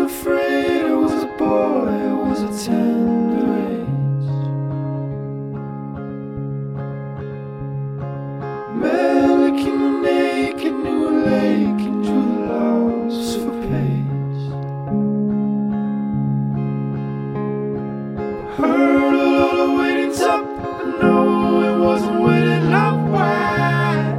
afraid I was a boy, I was a tender age. Mannequin were naked, knew a lake and drew the laws for page. Heard a lot of waiting's up, but no, it wasn't waiting up wide.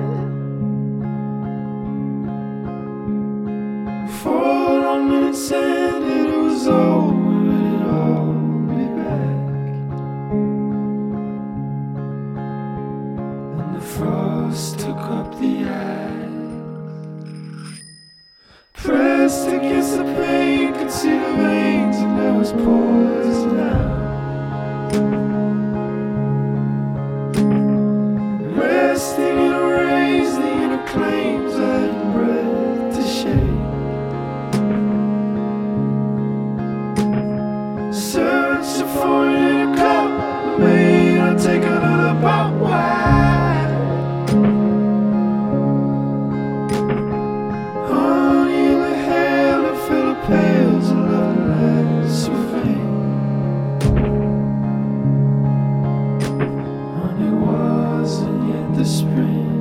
For a minute ended, it was over, it'd all be back. And the frost took up the ice, pressed against the pain, could see the veins, and there was poison out. Resting in a raise, the inner claims I hadn't breath to shake. Searching for it in a cup, may I take another bout wide. Honey in the hair that fill the pails and loving legs were faint. Honey wasn't yet the spring.